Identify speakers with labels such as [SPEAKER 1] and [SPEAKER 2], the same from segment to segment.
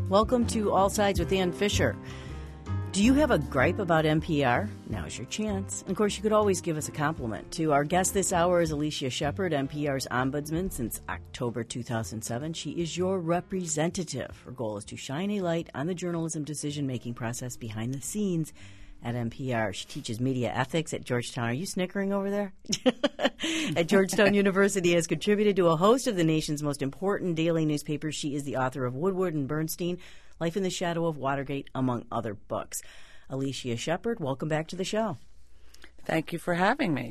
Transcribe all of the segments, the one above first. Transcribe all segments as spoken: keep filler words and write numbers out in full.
[SPEAKER 1] Welcome to All Sides with Ann Fisher. Do you have a gripe about N P R? Now's your chance. And of course, you could always give us a compliment, too. Our guest this hour is Alicia Shepard, N P R's ombudsman since October two thousand seven. She is your representative. Her goal is to shine a light on the journalism decision-making process behind the scenes at N P R. She teaches media ethics at Georgetown. Are you snickering over there? At Georgetown University, has contributed to a host of the nation's most important daily newspapers. She is the author of Woodward and Bernstein, Life in the Shadow of Watergate, among other books. Alicia Shepard, welcome back to the show.
[SPEAKER 2] Thank you for having me.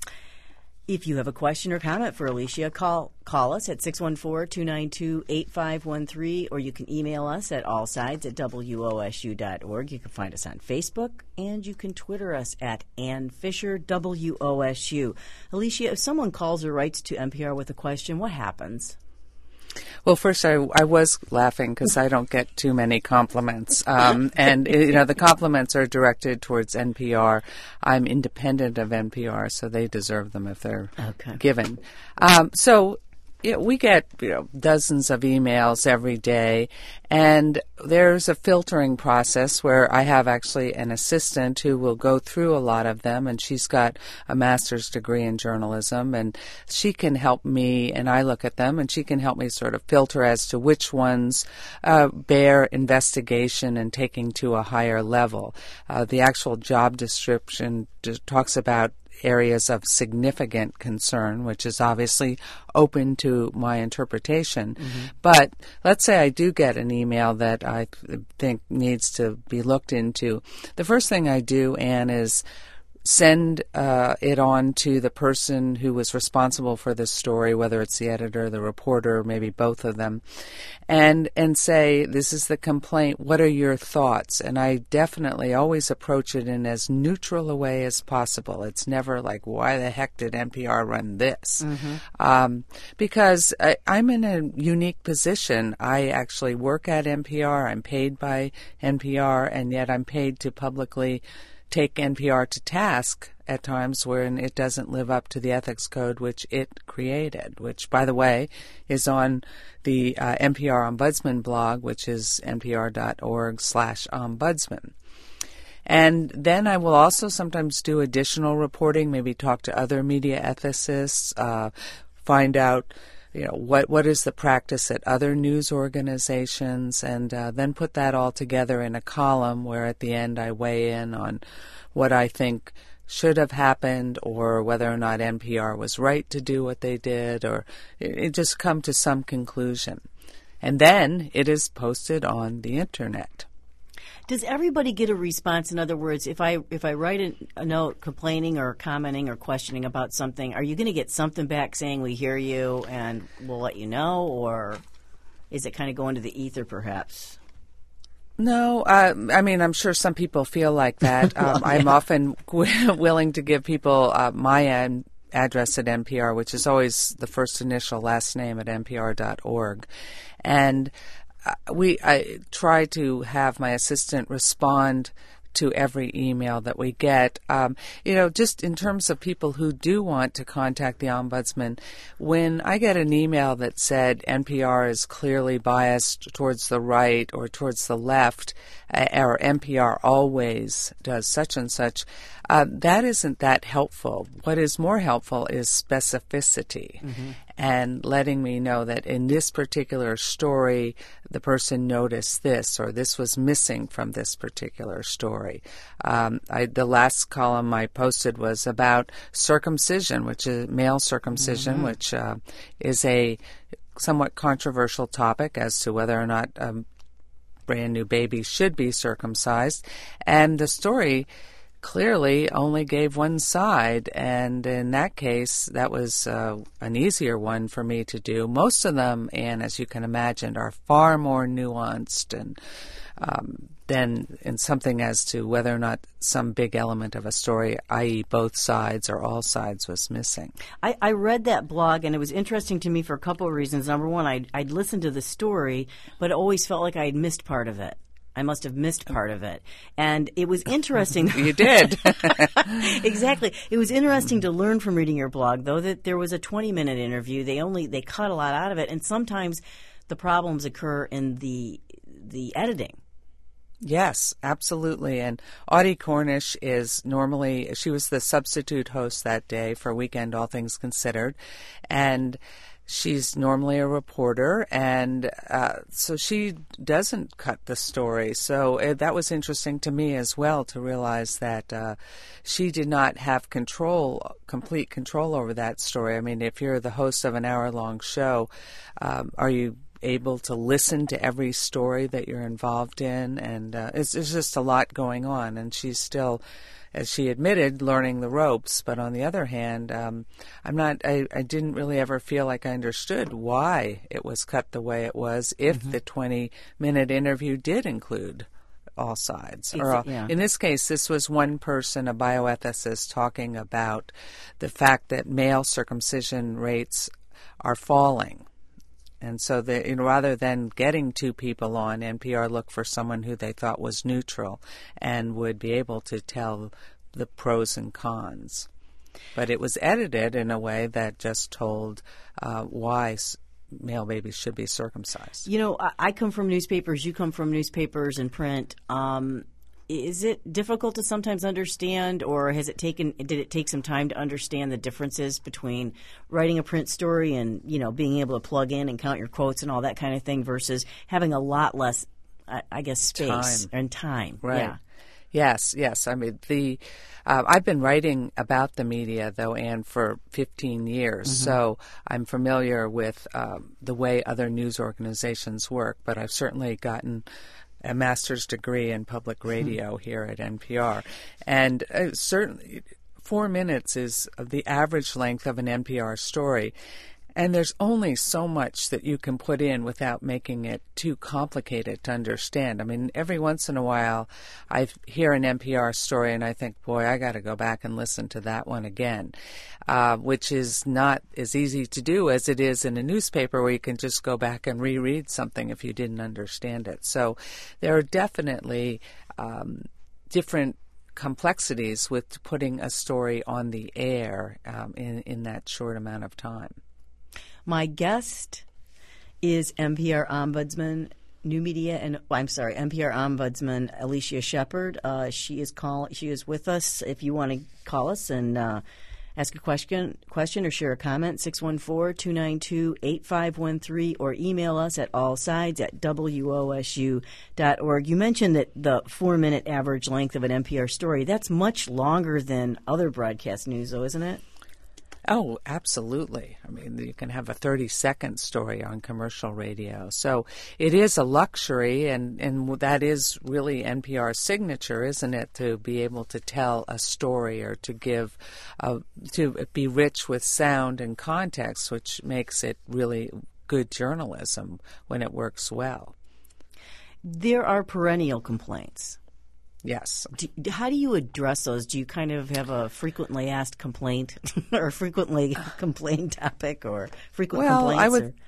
[SPEAKER 1] If you have a question or comment for Alicia, call call us at six one four, two nine two, eight five one three, or you can email us at allsides at W O S U dot org. You can find us on Facebook, and you can Twitter us at Ann Fisher, W O S U. Alicia, if someone calls or writes to N P R with a question, what happens?
[SPEAKER 2] Well, first, I, I was laughing because I don't get too many compliments. Um, and, you know, the compliments are directed towards N P R. I'm independent of N P R, so they deserve them if they're okay. given. Um, so you know, we get you know, dozens of emails every day, and there's a filtering process where I have actually an assistant who will go through a lot of them, and she's got a master's degree in journalism, and she can help me, and I look at them, and she can help me sort of filter as to which ones uh, bear investigation and taking to a higher level. Uh, the actual job description d- talks about areas of significant concern, which is obviously open to my interpretation. Mm-hmm. But let's say I do get an email that I th- think needs to be looked into. The first thing I do, Anne, is send uh, it on to the person who was responsible for this story, whether it's the editor, the reporter, maybe both of them, and and say, this is the complaint, what are your thoughts? And I definitely always approach it in as neutral a way as possible. It's never like, why the heck did N P R run this? Mm-hmm. Um, because I, I'm in a unique position. I actually work at N P R, I'm paid by N P R, and yet I'm paid to publicly take N P R to task at times when it doesn't live up to the ethics code which it created, which, by the way, is on the uh, N P R Ombudsman blog, which is npr.org slash ombudsman. And then I will also sometimes do additional reporting, maybe talk to other media ethicists, uh, find out you know, what what is the practice at other news organizations, and uh, then put that all together in a column where at the end I weigh in on what I think should have happened, or whether or not N P R was right to do what they did, or it, it just come to some conclusion. And then it is posted on the Internet.
[SPEAKER 1] Does everybody get a response? In other words, if I if I write a, a note complaining or commenting or questioning about something, are you going to get something back saying we hear you and we'll let you know, or is it kind of going to the ether perhaps?
[SPEAKER 2] No, uh, I mean, I'm sure some people feel like that. Um, well, yeah. I'm often w- willing to give people uh, my ad- address at N P R, which is always the first initial last name at N P R dot org. And Uh, we I try to have my assistant respond to every email that we get. Um, you know, just in terms of people who do want to contact the ombudsman, when I get an email that said N P R is clearly biased towards the right or towards the left, uh, or N P R always does such and such, uh, that isn't that helpful. What is more helpful is specificity. Mm-hmm. And letting me know that in this particular story, the person noticed this, or this was missing from this particular story. Um, I, the last column I posted was about circumcision, which is male circumcision, mm-hmm. which uh, is a somewhat controversial topic as to whether or not a brand new baby should be circumcised. And the story clearly only gave one side, and in that case, that was uh, an easier one for me to do. Most of them, and as you can imagine, are far more nuanced and um, than in something as to whether or not some big element of a story, that is both sides or all sides, was missing.
[SPEAKER 1] I, I read that blog, and it was interesting to me for a couple of reasons. Number one, I'd, I'd listened to the story, but it always felt like I had missed part of it. I must have missed part of it. And it was interesting.
[SPEAKER 2] You did.
[SPEAKER 1] Exactly. It was interesting to learn from reading your blog, though, that there was a twenty-minute interview. They only they cut a lot out of it. And sometimes the problems occur in the the editing.
[SPEAKER 2] Yes, absolutely. And Audie Cornish is normally, she was the substitute host that day for Weekend All Things Considered. And she's normally a reporter, and uh, so she doesn't cut the story. So uh, that was interesting to me as well, to realize that uh, she did not have control, complete control over that story. I mean, if you're the host of an hour-long show, um, are you able to listen to every story that you're involved in? And uh, it's, it's just a lot going on, and she's still, as she admitted, learning the ropes. But on the other hand, um, I'm not. I, I didn't really ever feel like I understood why it was cut the way it was. If mm-hmm. the twenty-minute interview did include all sides,
[SPEAKER 1] Ex-
[SPEAKER 2] or all,
[SPEAKER 1] yeah.
[SPEAKER 2] in this case, this was one person, a bioethicist, talking about the fact that male circumcision rates are falling. And so, they, you know, rather than getting two people on, N P R looked for someone who they thought was neutral and would be able to tell the pros and cons. But it was edited in a way that just told uh, why male babies should be circumcised.
[SPEAKER 1] You know, I, I come from newspapers. You come from newspapers and print. Um, Is it difficult to sometimes understand, or has it taken? Did it take some time to understand the differences between writing a print story and, you know, being able to plug in and count your quotes and all that kind of thing versus having a lot less, I, I guess, space
[SPEAKER 2] time.
[SPEAKER 1] and time?
[SPEAKER 2] Right.
[SPEAKER 1] Yeah.
[SPEAKER 2] Yes, yes. I mean, the uh, I've been writing about the media, though, Anne, for fifteen years, mm-hmm. so I'm familiar with um, the way other news organizations work. But I've certainly gotten a master's degree in public radio here at N P R. And uh, certainly four minutes is the average length of an N P R story. And there's only so much that you can put in without making it too complicated to understand. I mean, every once in a while I hear an N P R story and I think, boy, I got to go back and listen to that one again, uh, which is not as easy to do as it is in a newspaper where you can just go back and reread something if you didn't understand it. So there are definitely um, different complexities with putting a story on the air um, in, in that short amount of time.
[SPEAKER 1] My guest is N P R Ombudsman, New Media, and well, I'm sorry, N P R Ombudsman Alicia Shepard. Uh, she is call she is with us. If you want to call us and uh, ask a question, question or share a comment, six one four, two nine two, eight five one three, or email us at allsides at W O S U dot org. You mentioned that the four-minute average length of an N P R story, that's much longer than other broadcast news, though, isn't it?
[SPEAKER 2] Oh, absolutely. I mean, you can have a thirty-second story on commercial radio. So it is a luxury, and, and that is really N P R's signature, isn't it, to be able to tell a story or to give, uh, to be rich with sound and context, which makes it really good journalism when it works well.
[SPEAKER 1] There are perennial complaints.
[SPEAKER 2] Yes.
[SPEAKER 1] Do, how do you address those? Do you kind of have a frequently asked complaint or a frequently complained topic or frequent
[SPEAKER 2] well,
[SPEAKER 1] complaints?
[SPEAKER 2] I would,
[SPEAKER 1] or?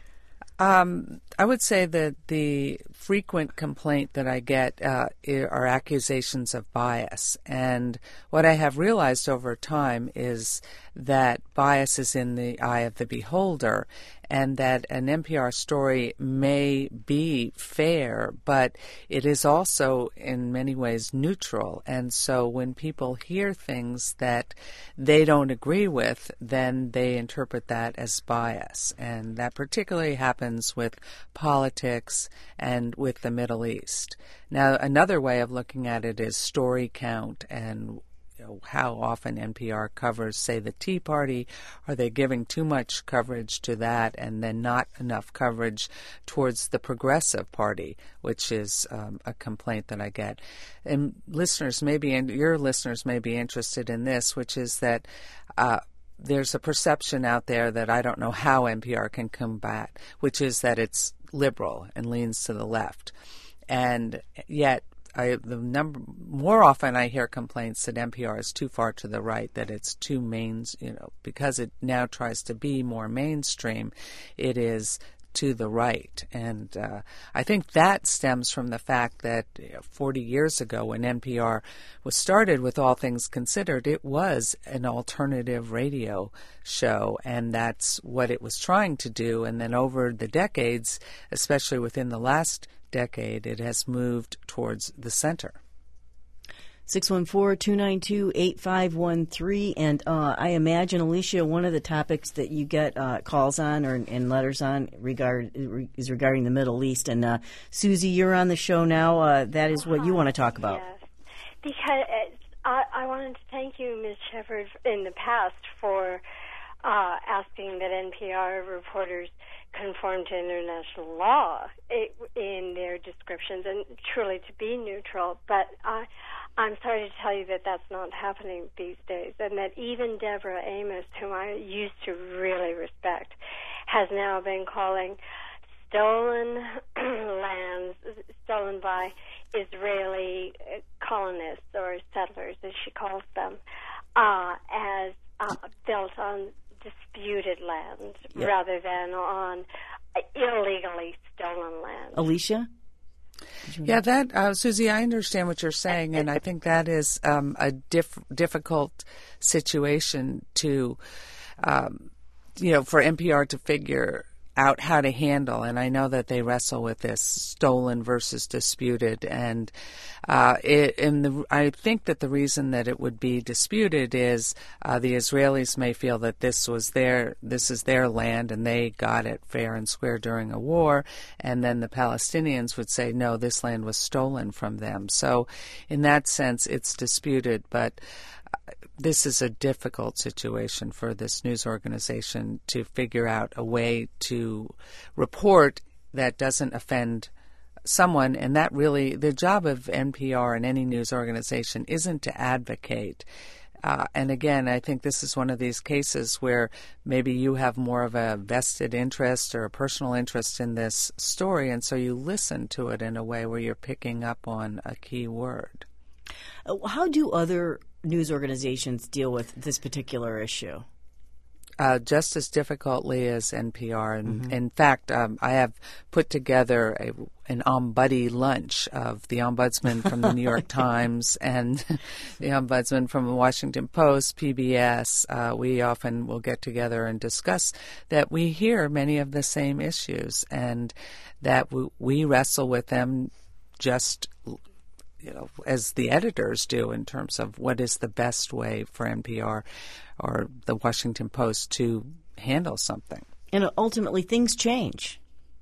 [SPEAKER 2] Um, I would say that the frequent complaint that I get uh, are accusations of bias. And what I have realized over time is that bias is in the eye of the beholder, and that an N P R story may be fair, but it is also in many ways neutral. And so when people hear things that they don't agree with, then they interpret that as bias. And that particularly happens with politics and with the Middle East. Now, another way of looking at it is story count and how often N P R covers, say, the Tea Party. Are they giving too much coverage to that and then not enough coverage towards the Progressive Party, which is um, a complaint that I get. And listeners may be, and your listeners may be interested in this, which is that uh, there's a perception out there that I don't know how N P R can combat, which is that it's liberal and leans to the left. And yet, I, the number more often I hear complaints that N P R is too far to the right, that it's too mains, you know, because it now tries to be more mainstream, it is to the right. And uh, I think that stems from the fact that you know, forty years ago when N P R was started with All Things Considered, it was an alternative radio show, and that's what it was trying to do. And then over the decades, especially within the last decade, it has moved towards the center.
[SPEAKER 1] six one four, two nine two, eight five one three. And uh, I imagine, Alicia, one of the topics that you get uh, calls on or and letters on regard is regarding the Middle East. And uh, Susie, you're on the show now. Uh, that is what you want to talk about.
[SPEAKER 3] Yes, because I, I wanted to thank you, Miz Shepherd, in the past for uh, asking that N P R reporters conform to international law in their descriptions and truly to be neutral. But I, I'm sorry to tell you that that's not happening these days, and that even Deborah Amos, whom I used to really respect, has now been calling stolen lands, stolen by Israeli colonists or settlers, as she calls them, uh, as uh, built on disputed land yep. rather than on illegally stolen land.
[SPEAKER 1] Alicia?
[SPEAKER 2] Yeah, that uh, Susie, I understand what you're saying, and I think that is um, a diff- difficult situation to, um, you know, for N P R to figure out how to handle, and I know that they wrestle with this stolen versus disputed, and uh, it, and the, I think that the reason that it would be disputed is uh, the Israelis may feel that this was their, this is their land, and they got it fair and square during a war, and then the Palestinians would say, no, this land was stolen from them. So, in that sense, it's disputed, but this is a difficult situation for this news organization to figure out a way to report that doesn't offend someone, and that really, the job of N P R and any news organization isn't to advocate. Uh, and again, I think this is one of these cases where maybe you have more of a vested interest or a personal interest in this story, and so you listen to it in a way where you're picking up on a key word.
[SPEAKER 1] How do other news organizations deal with this particular issue?
[SPEAKER 2] Uh, just as difficultly as N P R. And
[SPEAKER 1] mm-hmm.
[SPEAKER 2] in fact, um, I have put together a, an Ombuddy lunch of the ombudsman from the New York Times and the ombudsman from the Washington Post, P B S. Uh, we often will get together and discuss that we hear many of the same issues and that we, we wrestle with them just you know, as the editors do in terms of what is the best way for N P R or the Washington Post to handle something.
[SPEAKER 1] And ultimately things change.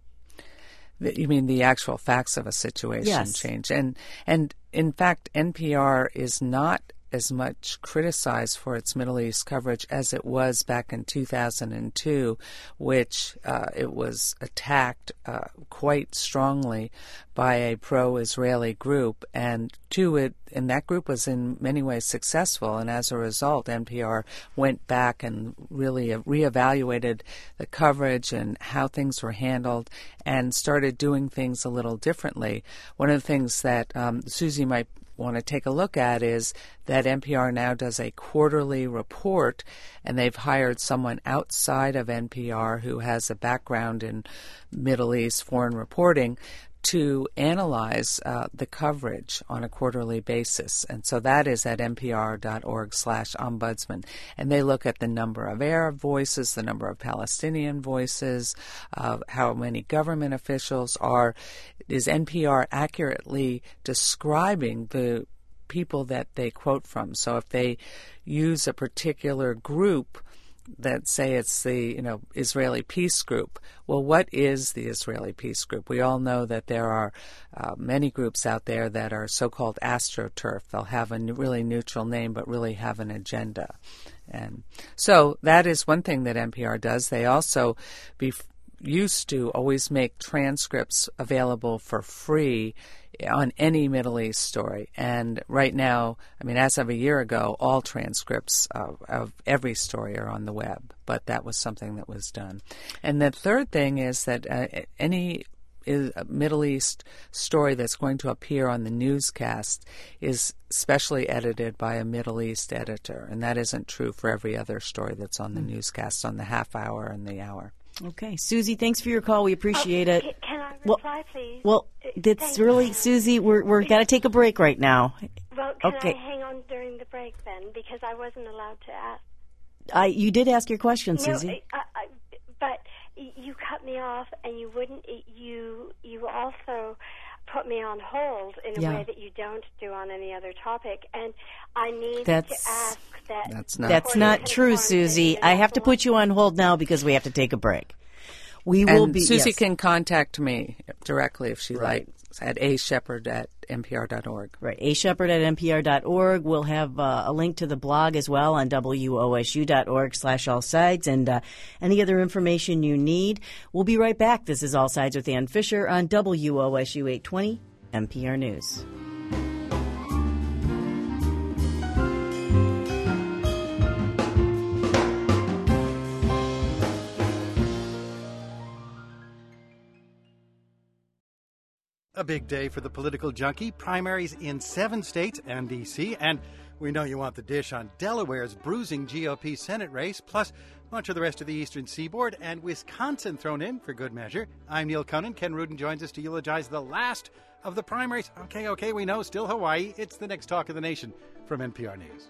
[SPEAKER 2] You mean the actual facts of a situation
[SPEAKER 1] yes.
[SPEAKER 2] change. And, and in fact, N P R is not as much criticized for its Middle East coverage as it was back in two thousand two, which uh, it was attacked uh, quite strongly by a pro-Israeli group, and to it, and that group was in many ways successful, and as a result, N P R went back and really reevaluated the coverage and how things were handled and started doing things a little differently. One of the things that um, Susie might want to take a look at is that N P R now does a quarterly report, and they've hired someone outside of N P R who has a background in Middle East foreign reporting to analyze uh, the coverage on a quarterly basis. And so that is at npr.org slash ombudsman. And they look at the number of Arab voices, the number of Palestinian voices, uh, how many government officials are. Is N P R accurately describing the people that they quote from? So if they use a particular group that say it's the, you know, Israeli peace group. Well, what is the Israeli peace group? We all know that there are uh, many groups out there that are so-called astroturf. They'll have a really neutral name but really have an agenda. And so that is one thing that N P R does. They also be used to always make transcripts available for free on any Middle East story. And right now, I mean, as of a year ago, all transcripts of, of every story are on the web. But that was something that was done. And the third thing is that uh, any is a Middle East story that's going to appear on the newscast is specially edited by a Middle East editor. And that isn't true for every other story that's on the mm. newscast, on the half hour and the hour.
[SPEAKER 1] Okay. Susie, thanks for your call. We appreciate
[SPEAKER 3] oh,
[SPEAKER 1] it.
[SPEAKER 3] Can I reply,
[SPEAKER 1] well,
[SPEAKER 3] please?
[SPEAKER 1] Well, that's
[SPEAKER 3] Thank
[SPEAKER 1] really,
[SPEAKER 3] you.
[SPEAKER 1] Susie, we're we're got to take a break right now.
[SPEAKER 3] Well, can
[SPEAKER 1] okay.
[SPEAKER 3] I hang on during the break then? Because I wasn't allowed to ask.
[SPEAKER 1] I, you did ask your question,
[SPEAKER 3] no,
[SPEAKER 1] Susie.
[SPEAKER 3] I, I, but you cut me off, and you wouldn't. You you also put me on hold in a
[SPEAKER 1] Yeah.
[SPEAKER 3] way that you don't do on any other topic. And I need
[SPEAKER 1] That's-
[SPEAKER 3] to ask that.
[SPEAKER 2] That's not
[SPEAKER 1] That's
[SPEAKER 2] true.
[SPEAKER 1] not true, Susie. I have to put you on hold now because we have to take a break. We will
[SPEAKER 2] And
[SPEAKER 1] be.
[SPEAKER 2] Susie
[SPEAKER 1] yes.
[SPEAKER 2] can contact me directly if she
[SPEAKER 1] Right.
[SPEAKER 2] likes at a shepherd at n p r dot org.
[SPEAKER 1] Right, a shepherd at n p r dot org. We'll have uh, a link to the blog as well on w o s u dot org slash all sides and uh, any other information you need. We'll be right back. This is All Sides with Ann Fisher on W O S U eight twenty N P R News.
[SPEAKER 4] A big day for the political junkie. Primaries in seven states and D C. And we know you want the dish on Delaware's bruising G O P Senate race, plus much of the rest of the eastern seaboard, and Wisconsin thrown in for good measure. I'm Neil Conan. Ken Rudin joins us to eulogize the last of the primaries. Okay, okay, we know, still Hawaii. It's the next Talk of the Nation from N P R News.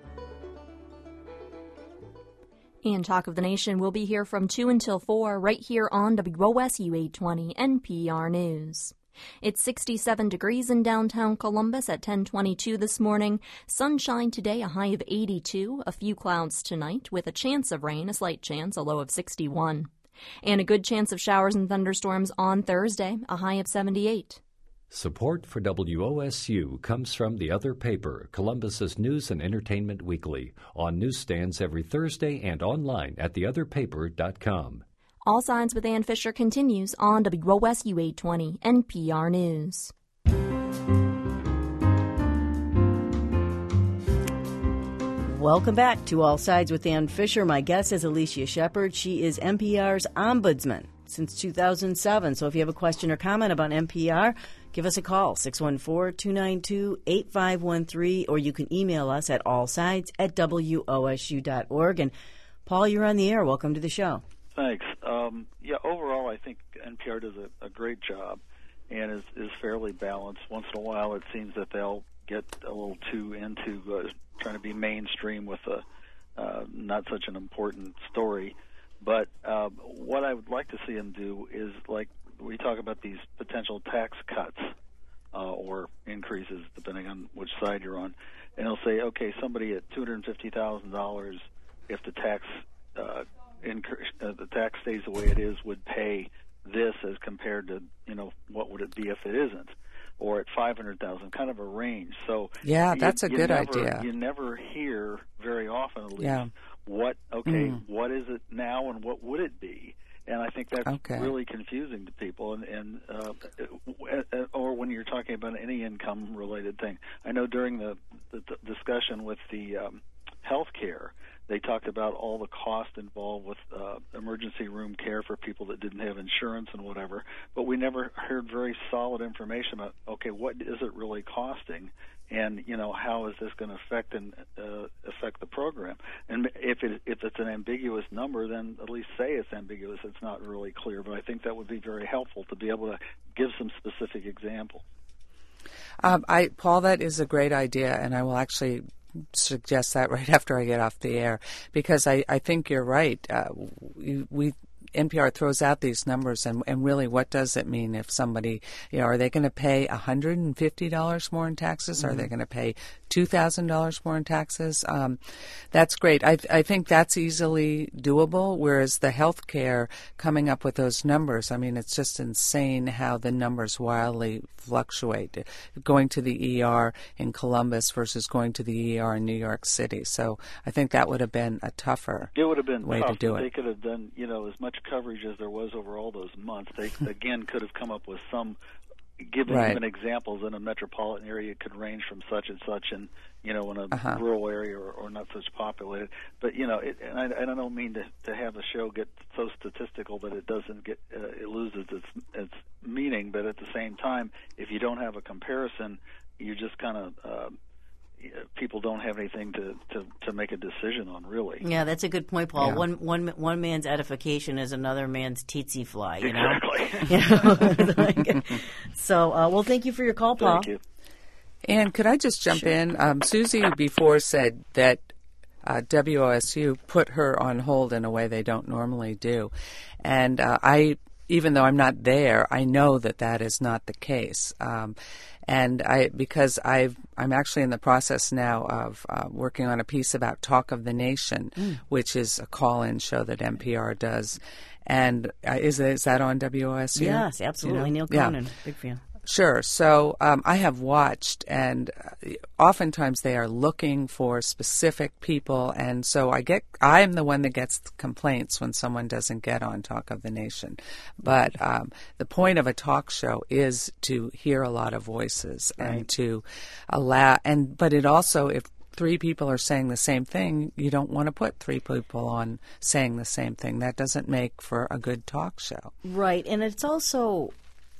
[SPEAKER 5] And Talk of the Nation will be here from two until four right here on W O S U eight twenty N P R News. It's sixty-seven degrees in downtown Columbus at ten twenty-two this morning. Sunshine today, a high of eighty-two. A few clouds tonight with a chance of rain, a slight chance, a low of sixty-one. And a good chance of showers and thunderstorms on Thursday, a high of seventy-eight.
[SPEAKER 6] Support for W O S U comes from the other paper, Columbus's News and Entertainment Weekly, on newsstands every Thursday and online at the other paper dot com.
[SPEAKER 5] All Sides with Ann Fisher continues on W O S U eight twenty N P R News.
[SPEAKER 1] Welcome back to All Sides with Ann Fisher. My guest is Alicia Shepard. She is N P R's ombudsman since two thousand seven. So if you have a question or comment about N P R, give us a call, six one four, two nine two, eight five one three, or you can email us at allsides at w o s u dot org. And Paul, you're on the air. Welcome to the show.
[SPEAKER 7] Thanks. Um, yeah, overall, I think N P R does a, a great job and is, is fairly balanced. Once in a while, it seems that they'll get a little too into uh, trying to be mainstream with a uh, not such an important story. But uh, what I would like to see them do is, like, we talk about these potential tax cuts uh, or increases, depending on which side you're on, and they'll say, okay, somebody at two hundred fifty thousand dollars, if the tax uh, increase, uh, the tax stays the way it is, would pay this as compared to, you know, what would it be if it isn't, or at five hundred thousand dollars, kind of a range. So
[SPEAKER 2] Yeah,
[SPEAKER 7] you,
[SPEAKER 2] that's a
[SPEAKER 7] you
[SPEAKER 2] good
[SPEAKER 7] never,
[SPEAKER 2] idea.
[SPEAKER 7] You never hear very often, at least,
[SPEAKER 2] Yeah.
[SPEAKER 7] what, okay,
[SPEAKER 2] Mm.
[SPEAKER 7] what is it now and what would it be? And I think that's
[SPEAKER 2] Okay.
[SPEAKER 7] really confusing to people, and, and uh, or when you're talking about any income-related thing. I know during the, the discussion with the um, health care, they talked about all the cost involved with uh, emergency room care for people that didn't have insurance and whatever, but we never heard very solid information about, okay, what is it really costing, and, you know, how is this going to affect and uh, affect the program? And if it if it's an ambiguous number, then at least say it's ambiguous. It's not really clear, but I think that would be very helpful to be able to give some specific examples.
[SPEAKER 2] Um, I, Paul, that is a great idea, and I will actually suggest that right after I get off the air, because I, I think you're right. Uh, we, we N P R throws out these numbers, and, and really, what does it mean if somebody, you know, are they going to pay one hundred fifty dollars more in taxes? Mm-hmm. Are they going to pay two thousand dollars more in taxes? Um, that's great. I, I think that's easily doable, whereas the health care, coming up with those numbers, I mean, it's just insane how the numbers wildly fluctuate, going to the E R in Columbus versus going to the E R in New York City. So I think that would have been a tougher
[SPEAKER 7] it would have been
[SPEAKER 2] way
[SPEAKER 7] tough.
[SPEAKER 2] to do
[SPEAKER 7] They
[SPEAKER 2] it.
[SPEAKER 7] could have done, you know, as much coverage as there was over all those months. They, again, could have come up with some, giving
[SPEAKER 2] Right.
[SPEAKER 7] even examples. In a metropolitan area, it could range from such and such, and, you know, in a
[SPEAKER 2] Uh-huh.
[SPEAKER 7] rural area or, or not such populated. But, you know, it, and I, I don't mean to, to have the show get so statistical that it doesn't get, uh, it loses its, its meaning. But at the same time, if you don't have a comparison, you just kind of, uh, people don't have anything to, to, to make a decision on, really.
[SPEAKER 1] Yeah, that's a good point, Paul.
[SPEAKER 2] Yeah.
[SPEAKER 1] One, one, one man's edification is another man's tsetse fly, you know?
[SPEAKER 7] Exactly.
[SPEAKER 1] You know? Like, so, uh, well, thank you for your call, Paul.
[SPEAKER 7] Thank you.
[SPEAKER 2] And could I just jump in? Um, Susie before said that uh, W O S U put her on hold in a way they don't normally do. And uh, I even though I'm not there, I know that that is not the case. Um, and I, because I've, I'm actually in the process now of uh, working on a piece about Talk of the Nation, mm. which is a call-in show that N P R does. And uh, is is that on W O S U?
[SPEAKER 1] Yes, absolutely. You know? Neil Conan, yeah. Big fan.
[SPEAKER 2] Sure. So um, I have watched, and uh, oftentimes they are looking for specific people, and so I get I'm the one that gets complaints when someone doesn't get on Talk of the Nation. But um, the point of a talk show is to hear a lot of voices
[SPEAKER 1] right.
[SPEAKER 2] and to allow, and but it also, if three people are saying the same thing, you don't want to put three people on saying the same thing. That doesn't make for a good talk show.
[SPEAKER 1] Right, and it's also,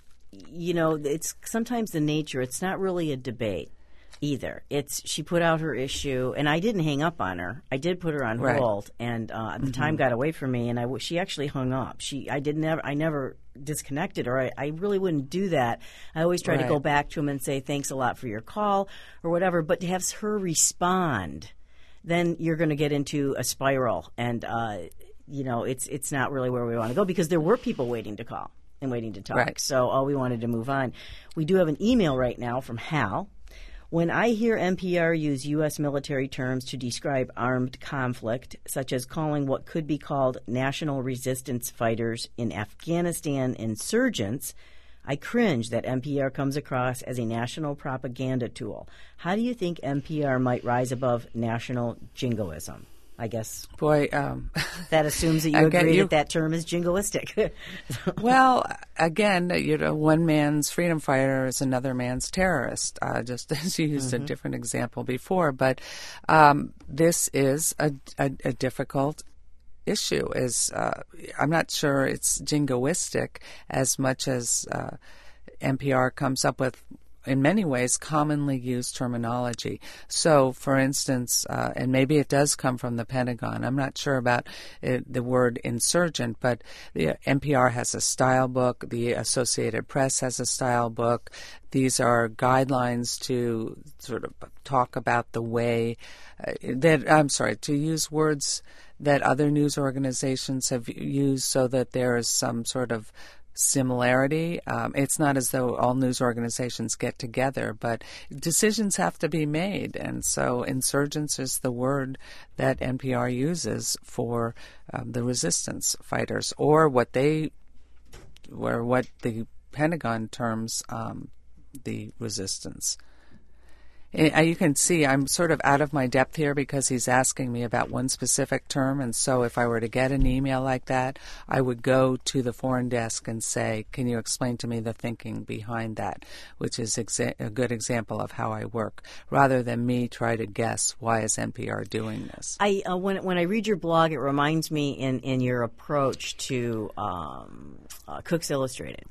[SPEAKER 1] you know, it's sometimes the nature. It's not really a debate either. It's she put out her issue, and I didn't hang up on her. I did put her on
[SPEAKER 2] right.
[SPEAKER 1] hold, and uh, the mm-hmm. time got away from me, and I she actually hung up. She I did never I never disconnected her. I, I really wouldn't do that. I always try
[SPEAKER 2] right.
[SPEAKER 1] to go back to him and say thanks a lot for your call or whatever. But to have her respond, then you're going to get into a spiral, and uh, you know it's it's not really where we want to go because there were people waiting to call and waiting to talk.
[SPEAKER 2] Right.
[SPEAKER 1] So all we wanted to move on. We do have an email right now from Hal. When I hear N P R use U S military terms to describe armed conflict, such as calling what could be called national resistance fighters in Afghanistan insurgents, I cringe that N P R comes across as a national propaganda tool. How do you think N P R might rise above national jingoism? I guess.
[SPEAKER 2] Boy, um,
[SPEAKER 1] that assumes that you agree you, that that term is jingoistic.
[SPEAKER 2] Well, again, you know, one man's freedom fighter is another man's terrorist. Uh, just as you used mm-hmm. a different example before, but um, this is a, a, a difficult issue. Is uh, I'm not sure it's jingoistic as much as uh, N P R comes up with, in many ways, commonly used terminology. So, for instance, uh, and maybe it does come from the Pentagon. I'm not sure about it, the word insurgent, but the N P R has a style book. The Associated Press has a style book. These are guidelines to sort of talk about the way uh, that, I'm sorry, to use words that other news organizations have used so that there is some sort of similarity. Um, it's not as though all news organizations get together, but decisions have to be made. And so insurgents is the word that N P R uses for um, the resistance fighters, or what they, or what the Pentagon terms um, the resistance. And you can see I'm sort of out of my depth here because he's asking me about one specific term, and so if I were to get an email like that, I would go to the foreign desk and say, can you explain to me the thinking behind that, which is exa- a good example of how I work, rather than me try to guess why is N P R doing this.
[SPEAKER 1] I uh, when when I read your blog, it reminds me in, in your approach to um, uh, Cooks Illustrated.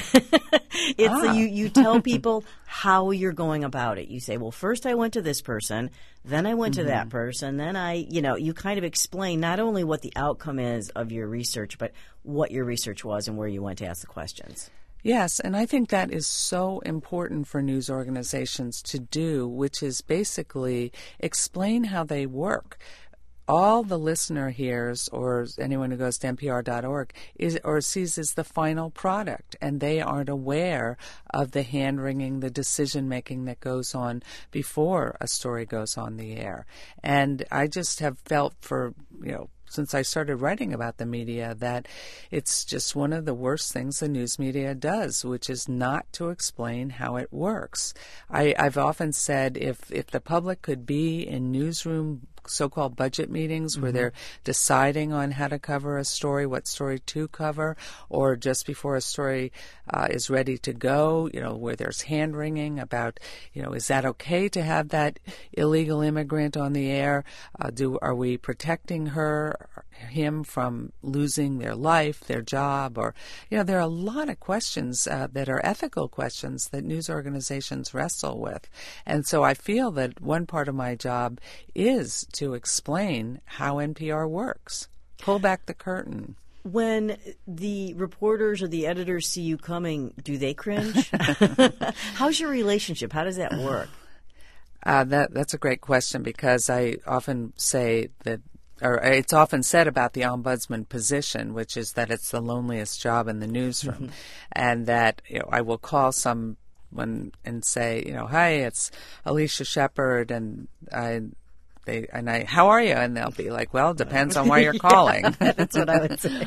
[SPEAKER 1] it's
[SPEAKER 2] ah.
[SPEAKER 1] a, you you tell people how you're going about it. You say, well, first I went to this person, then I went mm-hmm. to that person, then I, you know, you kind of explain not only what the outcome is of your research, but what your research was and where you went to ask the questions.
[SPEAKER 2] Yes, and I think that is so important for news organizations to do, which is basically explain how they work. All the listener hears, or anyone who goes to N P R dot org, is or sees is the final product, and they aren't aware of the hand-wringing, the decision-making that goes on before a story goes on the air. And I just have felt for, you know, since I started writing about the media, that it's just one of the worst things the news media does, which is not to explain how it works. I, I've often said if, if the public could be in newsroom so-called budget meetings mm-hmm. where they're deciding on how to cover a story, what story to cover, or just before a story uh, is ready to go, you know, where there's hand-wringing about, you know, is that okay to have that illegal immigrant on the air? Uh, do are we protecting her, him from losing their life, their job? Or, you know, there are a lot of questions uh, that are ethical questions that news organizations wrestle with. And so I feel that one part of my job is to explain how N P R works. Pull back the curtain.
[SPEAKER 1] When the reporters or the editors see you coming, do they cringe? How's your relationship? How does that work?
[SPEAKER 2] Uh, that that's a great question, because I often say that or it's often said about the ombudsman position, which is that it's the loneliest job in the newsroom, mm-hmm. and that you know, I will call someone and say, you know, hi, it's Alicia Shepard, and I. They, and I, how are you? And they'll be like, well, depends on why you're calling.
[SPEAKER 1] Yeah, that's what I would say.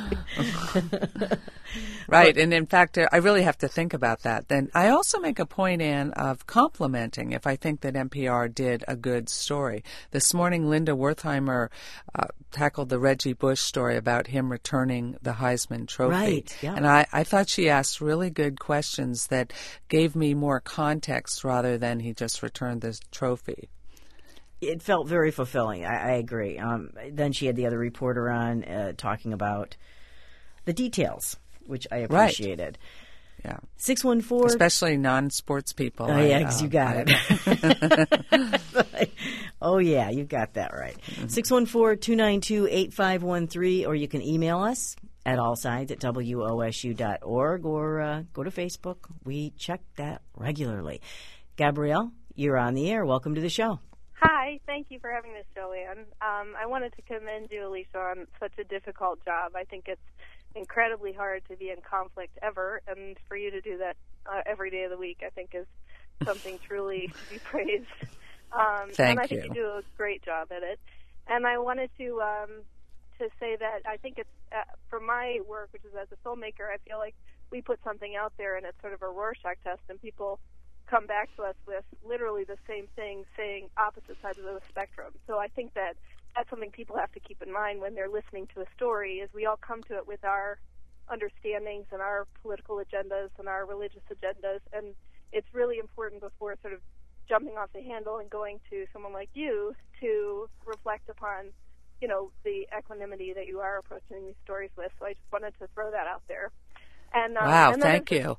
[SPEAKER 2] Right. And in fact, I really have to think about that. Then I also make a point, Ann, of complimenting if I think that N P R did a good story. This morning, Linda Wertheimer uh, tackled the Reggie Bush story about him returning the Heisman Trophy.
[SPEAKER 1] Right. Yeah.
[SPEAKER 2] And I, I thought she asked really good questions that gave me more context rather than he just returned the trophy.
[SPEAKER 1] It felt very fulfilling. I, I agree. Um, then she had the other reporter on uh, talking about the details, which I appreciated.
[SPEAKER 2] Right. Yeah.
[SPEAKER 1] six one four
[SPEAKER 2] Especially non-sports people.
[SPEAKER 1] Oh, yeah, because uh, you got I, it. Oh, yeah, you got that right. six one four, two nine two, eight five one three, or you can email us at allsides at W O S U dot org, or uh, go to Facebook. We check that regularly. Gabrielle, you're on the air. Welcome to the show.
[SPEAKER 8] Hi, thank you for having this show, Ann. Um, I wanted to commend you, Alicia, on such a difficult job. I think it's incredibly hard to be in conflict ever, and for you to do that uh, every day of the week, I think is something truly to be praised. Um,
[SPEAKER 2] thank
[SPEAKER 8] and I
[SPEAKER 2] you.
[SPEAKER 8] think you do a great job at it. And I wanted to um, to say that I think it's, uh, for my work, which is as a filmmaker, I feel like we put something out there and it's sort of a Rorschach test, and people come back to us with literally the same thing, saying opposite sides of the spectrum. So I think that that's something people have to keep in mind when they're listening to a story, is we all come to it with our understandings and our political agendas and our religious agendas, and it's really important before sort of jumping off the handle and going to someone like you to reflect upon, you know, the equanimity that you are approaching these stories with. So I just wanted to throw that out there. And, um,
[SPEAKER 2] wow,
[SPEAKER 8] and
[SPEAKER 2] thank
[SPEAKER 8] as,
[SPEAKER 2] you.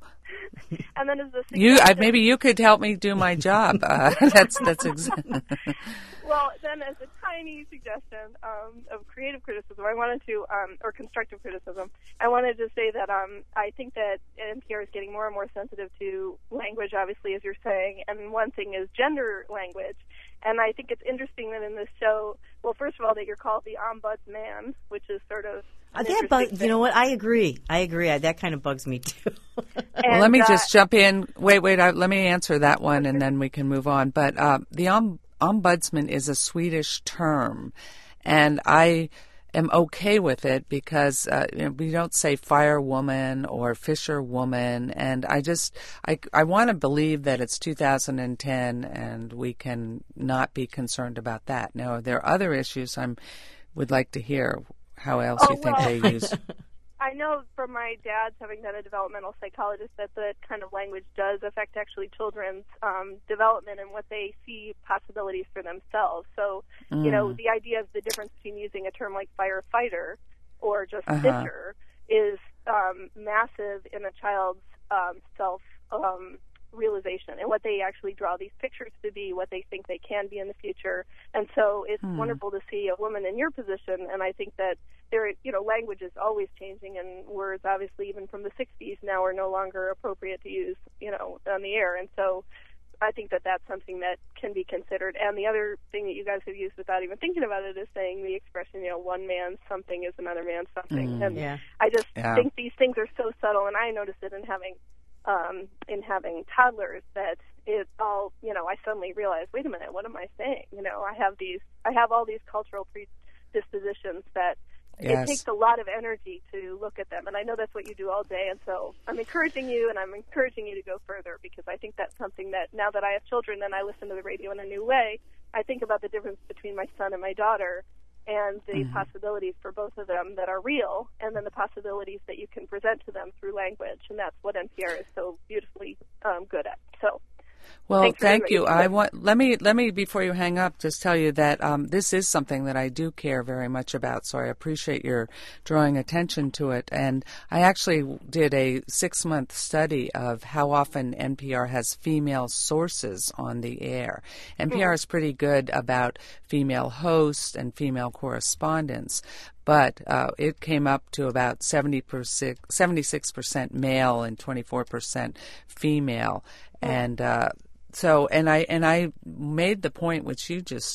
[SPEAKER 8] And then as the
[SPEAKER 2] you, I, maybe you could help me do my job. Uh, that's that's exactly.
[SPEAKER 8] Well, then as a tiny suggestion um, of creative criticism, I wanted to, um, or constructive criticism, I wanted to say that um, I think that N P R is getting more and more sensitive to language, obviously, as you're saying, and one thing is gender language. And I think it's interesting that in this show, well, first of all, that you're called the ombudsman, which is sort of
[SPEAKER 1] Uh, that bug, you know what? I agree. I agree. I, that kind of bugs me too.
[SPEAKER 8] and,
[SPEAKER 2] well, let me
[SPEAKER 8] uh,
[SPEAKER 2] just jump in. Wait, wait. I, let me answer that one, and then we can move on. But uh, the om- ombudsman is a Swedish term, and I am okay with it because uh, you know, we don't say firewoman or fisherwoman, and I just I I want to believe that it's two thousand ten, and we can not be concerned about that. Now, there are other issues I would like to hear. How else
[SPEAKER 8] oh,
[SPEAKER 2] do you think
[SPEAKER 8] well,
[SPEAKER 2] they use?
[SPEAKER 8] I know from my dad's having been a developmental psychologist that that kind of language does affect actually children's um, development and what they see possibilities for themselves. So, mm. you know, the idea of the difference between using a term like firefighter or just uh-huh. fisher is um, massive in a child's um, self um, realization and what they actually draw these pictures to be, what they think they can be in the future. And so it's hmm. wonderful to see a woman in your position, and I think that there, you know, language is always changing, and words obviously even from the sixties now are no longer appropriate to use, you know, on the air. And so I think that that's something that can be considered. And the other thing that you guys have used without even thinking about it is saying the expression, you know, one man's something is another man's something.
[SPEAKER 2] Mm.
[SPEAKER 8] And
[SPEAKER 1] yeah.
[SPEAKER 8] I just
[SPEAKER 2] yeah.
[SPEAKER 8] think these things are so subtle, and I notice it in having Um, in having toddlers, that it all, you know, I suddenly realized, wait a minute, what am I saying? You know, I have these, I have all these cultural predispositions that
[SPEAKER 2] yes.
[SPEAKER 8] it takes a lot of energy to look at them. And I know that's what you do all day. And so I'm encouraging you, and I'm encouraging you to go further, because I think that's something that now that I have children and I listen to the radio in a new way, I think about the difference between my son and my daughter, and the mm-hmm. possibilities for both of them that are real, and then the possibilities that you can present to them through language, and that's what N P R is so beautifully um, good at. So,
[SPEAKER 2] well, thank you. I want let me let me before you hang up just tell you that um, this is something that I do care very much about. So I appreciate your drawing attention to it. And I actually did a six month study of how often N P R has female sources on the air. N P R mm-hmm. is pretty good about female hosts and female correspondents, but uh, it came up to about seventy percent, seventy-six percent male and twenty-four percent female. And uh, so, and I and I made the point which you just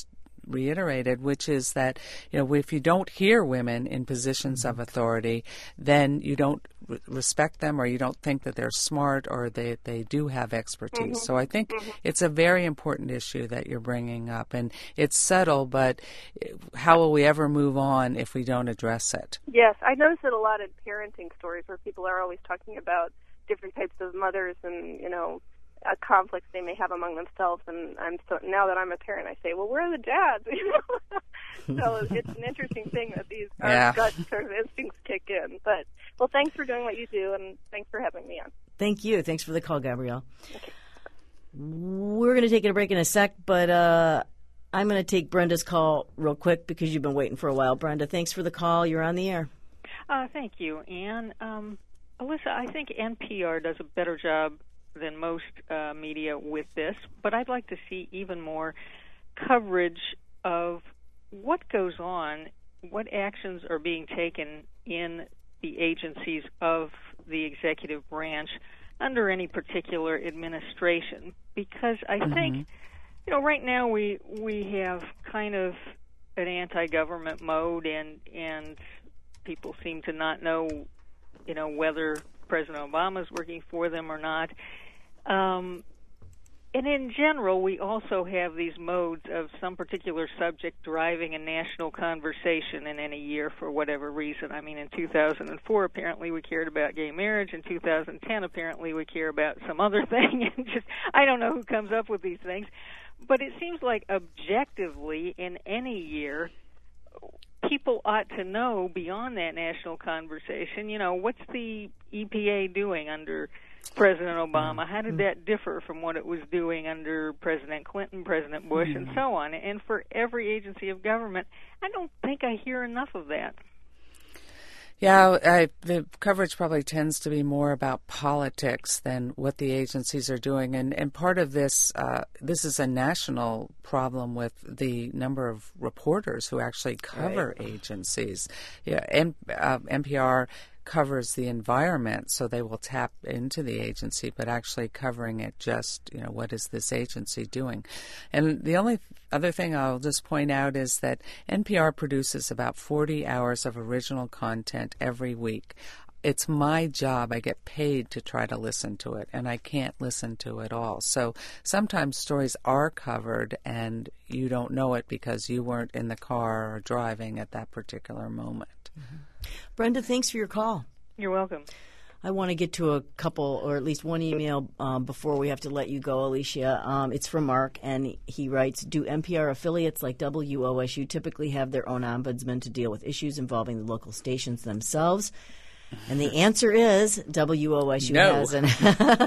[SPEAKER 2] reiterated, which is that, you know, if you don't hear women in positions of authority, then you don't re- respect them, or you don't think that they're smart, or they, they do have expertise.
[SPEAKER 8] Mm-hmm.
[SPEAKER 2] So I think mm-hmm. it's a very important issue that you're bringing up, and it's subtle, but how will we ever move on if we don't address it?
[SPEAKER 8] Yes, I notice it a lot in parenting stories where people are always talking about different types of mothers and, you know, uh, conflicts they may have among themselves. And I'm so now that I'm a parent, I say, well, where are the dads? You know? So it's an interesting thing that these our
[SPEAKER 2] yeah.
[SPEAKER 8] gut sort of instincts kick in. But well, thanks for doing what you do, and thanks for having me on.
[SPEAKER 1] Thank you. Thanks for the call, Gabrielle. Okay. We're going to take a break in a sec, but uh, I'm going to take Brenda's call real quick because you've been waiting for a while. Brenda, thanks for the call. You're on the air.
[SPEAKER 9] Uh, thank you, Ann. Um, Alyssa, I think N P R does a better job than most uh, media with this, but I'd like to see even more coverage of what goes on, what actions are being taken in the agencies of the executive branch under any particular administration, because I mm-hmm. think, you know, right now we we have kind of an anti-government mode, and and people seem to not know, you know, whether President Obama is working for them or not. Um, and in general, we also have these modes of some particular subject driving a national conversation in any year for whatever reason. I mean, in two thousand four, apparently we cared about gay marriage. In two thousand ten, apparently we care about some other thing. And just, I don't know who comes up with these things. But it seems like objectively in any year, people ought to know beyond that national conversation, you know, what's the E P A doing under President Obama? How did that differ from what it was doing under President Clinton, President Bush, and so on? And for every agency of government, I don't think I hear enough of that.
[SPEAKER 2] Yeah, I, the coverage probably tends to be more about politics than what the agencies are doing. And, and part of this, uh, this is a national problem with the number of reporters who actually cover right. agencies. Yeah, N, uh, N P R covers the environment, so they will tap into the agency, but actually covering it just, you know, what is this agency doing? And the only other thing I'll just point out is that N P R produces about forty hours of original content every week. It's my job. I get paid to try to listen to it, and I can't listen to it all. So sometimes stories are covered, and you don't know it because you weren't in the car or driving at that particular moment.
[SPEAKER 1] Mm-hmm. Brenda, thanks for your call.
[SPEAKER 9] You're welcome.
[SPEAKER 1] I want to get to a couple, or at least one email um, before we have to let you go, Alicia. Um, it's from Mark, and he writes, do N P R affiliates like W O S U typically have their own ombudsman to deal with issues involving the local stations themselves? And the answer is W O S U
[SPEAKER 2] no.
[SPEAKER 1] has an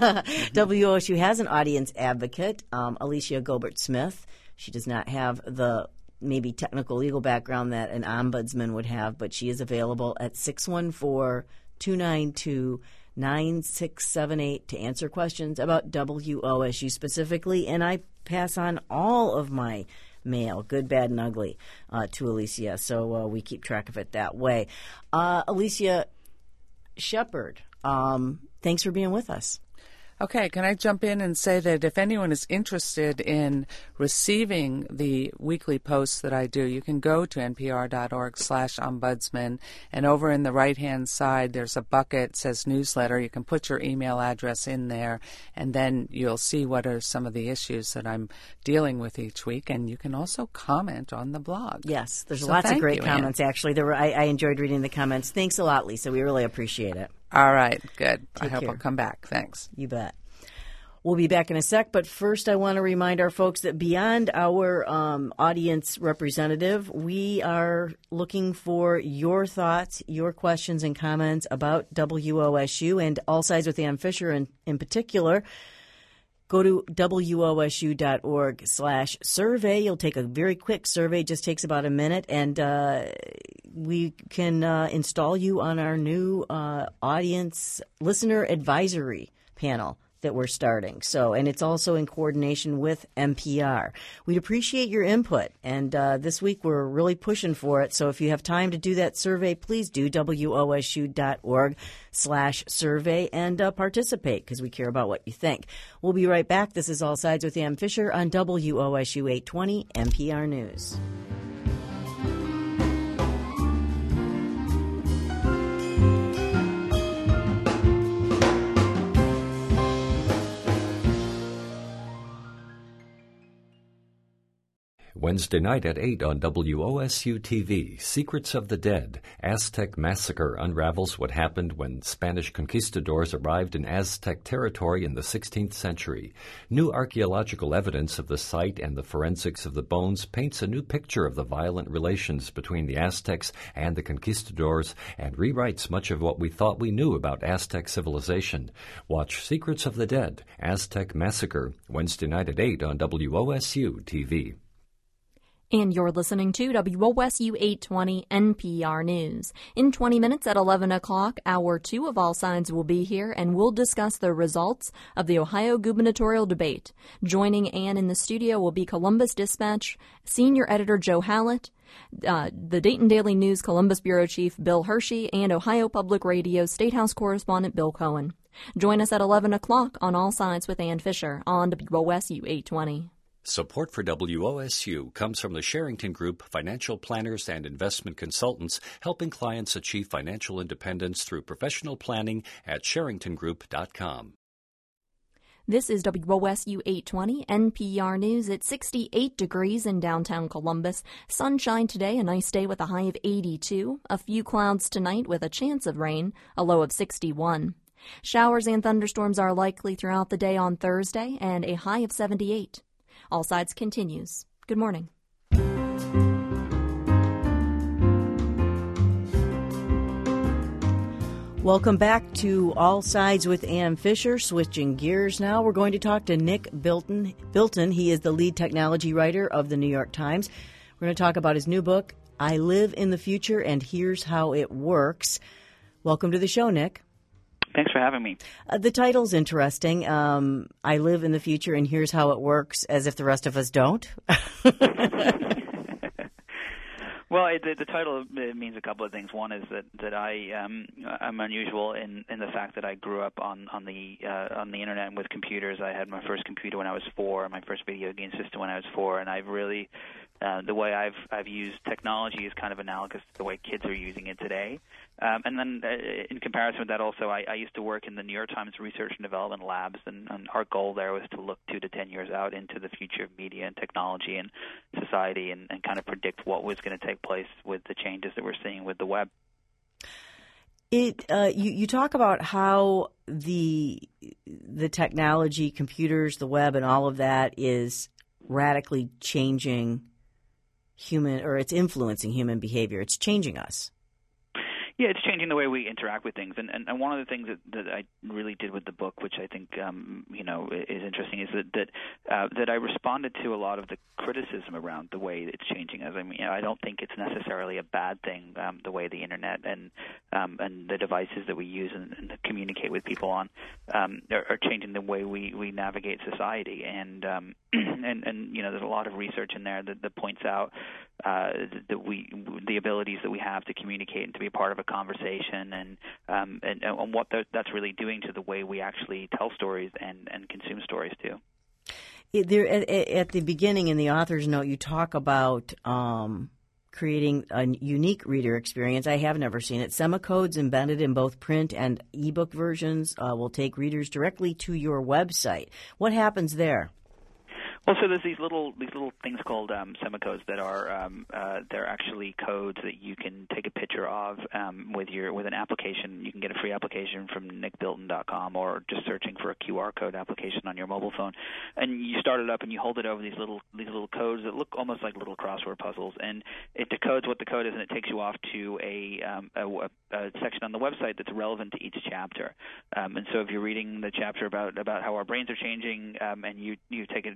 [SPEAKER 1] W O S U has an audience advocate, um, Alicia Gobert-Smith. She does not have the maybe technical legal background that an ombudsman would have, but she is available at six one four, two nine two, nine six seven eight to answer questions about W O S U specifically. And I pass on all of my mail, good, bad, and ugly, uh, to Alicia. So uh, we keep track of it that way. Uh, Alicia Shepard, um, thanks for being with us.
[SPEAKER 2] Okay, can I jump in and say that if anyone is interested in receiving the weekly posts that I do, you can go to npr.org slash ombudsman, and over in the right-hand side there's a bucket that says newsletter. You can put your email address in there, and then you'll see what are some of the issues that I'm dealing with each week, and you can also comment on the blog.
[SPEAKER 1] Yes, there's
[SPEAKER 2] so
[SPEAKER 1] lots of great
[SPEAKER 2] you,
[SPEAKER 1] comments,
[SPEAKER 2] Ann.
[SPEAKER 1] actually. There were, I, I enjoyed reading the comments. Thanks a lot, Lisa. We really appreciate it.
[SPEAKER 2] All right, good.
[SPEAKER 1] Take
[SPEAKER 2] I hope
[SPEAKER 1] care.
[SPEAKER 2] I'll come back. Thanks.
[SPEAKER 1] You bet. We'll be back in a sec, but first I want to remind our folks that beyond our um, audience representative, we are looking for your thoughts, your questions and comments about W O S U and All Sides with Ann Fisher in, in particular. Go to W O S U dot org slash survey. You'll take a very quick survey. It just takes about a minute, and uh, we can uh, install you on our new uh, audience listener advisory panel. that we're starting. So, and it's also in coordination with N P R. We'd appreciate your input, and uh, this week we're really pushing for it. So if you have time to do that survey, please do W O S U dot org slash survey and uh, participate, because we care about what you think. We'll be right back. This is All Sides with Ann Fisher on W O S U eight twenty N P R News.
[SPEAKER 6] Wednesday night at eight on W O S U T V, Secrets of the Dead, Aztec Massacre unravels what happened when Spanish conquistadors arrived in Aztec territory in the sixteenth century. New archaeological evidence of the site and the forensics of the bones paints a new picture of the violent relations between the Aztecs and the conquistadors and rewrites much of what we thought we knew about Aztec civilization. Watch Secrets of the Dead, Aztec Massacre, Wednesday night at eight on W O S U T V.
[SPEAKER 5] And you're listening to W O S U eight twenty N P R News. In twenty minutes at eleven o'clock, Hour two of All Sides will be here, and we'll discuss the results of the Ohio gubernatorial debate. Joining Ann in the studio will be Columbus Dispatch Senior Editor Joe Hallett, uh, the Dayton Daily News Columbus Bureau Chief Bill Hershey, and Ohio Public Radio State House Correspondent Bill Cohen. Join us at eleven o'clock on All Sides with Ann Fisher on W O S U eight twenty.
[SPEAKER 6] Support for W O S U comes from the Sherrington Group, financial planners and investment consultants, helping clients achieve financial independence through professional planning at sherrington group dot com.
[SPEAKER 5] This is W O S U eight twenty N P R News. It's sixty-eight degrees in downtown Columbus. Sunshine today, a nice day with a high of eighty-two. A few clouds tonight with a chance of rain, a low of sixty-one. Showers and thunderstorms are likely throughout the day on Thursday, and a high of seventy-eight. All Sides continues. Good morning.
[SPEAKER 1] Welcome back to All Sides with Ann Fisher. Switching gears now, we're going to talk to Nick Bilton. Bilton. He is the lead technology writer of the New York Times. We're going to talk about his new book, I Live in the Future, and Here's How It Works. Welcome to the show, Nick.
[SPEAKER 10] Thanks for having me.
[SPEAKER 1] Uh, the title's interesting. Um, I live in the future, and here's how it works, as if the rest of us don't.
[SPEAKER 10] Well, it, the, the title it means a couple of things. One is that that I um, I'm unusual in, in the fact that I grew up on on the uh, on the internet and with computers. I had my first computer when I was four, my first video game system when I was four, and I've really uh, the way I've I've used technology is kind of analogous to the way kids are using it today. Um, and then uh, in comparison with that, also I, I used to work in the New York Times Research and Development Labs, and, and our goal there was to look two to ten years out into the future of media and technology and society, and, and kind of predict what was going to take place with the changes that we're seeing with the web.
[SPEAKER 1] It uh, you you talk about how the the technology, computers, the web, and all of that is radically changing human, or it's influencing human behavior. It's changing us.
[SPEAKER 10] Yeah, it's changing the way we interact with things, and, and, and one of the things that, that I really did with the book, which I think um, you know is interesting, is that that uh, that I responded to a lot of the criticism around the way it's changing us. I mean, you know, I don't think it's necessarily a bad thing, um, the way the internet and um, and the devices that we use and, and communicate with people on um, are, are changing the way we, we navigate society, and um, and and you know, there's a lot of research in there that, that points out uh, that we the abilities that we have to communicate and to be a part of a conversation, and um, and, and what that's really doing to the way we actually tell stories and, and consume stories too.
[SPEAKER 1] There, at, at the beginning in the author's note, you talk about um, creating a unique reader experience. I have never seen it. Semicodes embedded in both print and ebook versions uh, will take readers directly to your website. What happens there?
[SPEAKER 10] Well, so there's these little these little things called um, semicodes that are um, uh, they're actually codes that you can take a picture of um, with your with an application. You can get a free application from nick bilton dot com, or just searching for a Q R code application on your mobile phone, and you start it up and you hold it over these little these little codes that look almost like little crossword puzzles, and it decodes what the code is, and it takes you off to a um, a, a section on the website that's relevant to each chapter. Um, and so if you're reading the chapter about about how our brains are changing, um, and you you take a picture of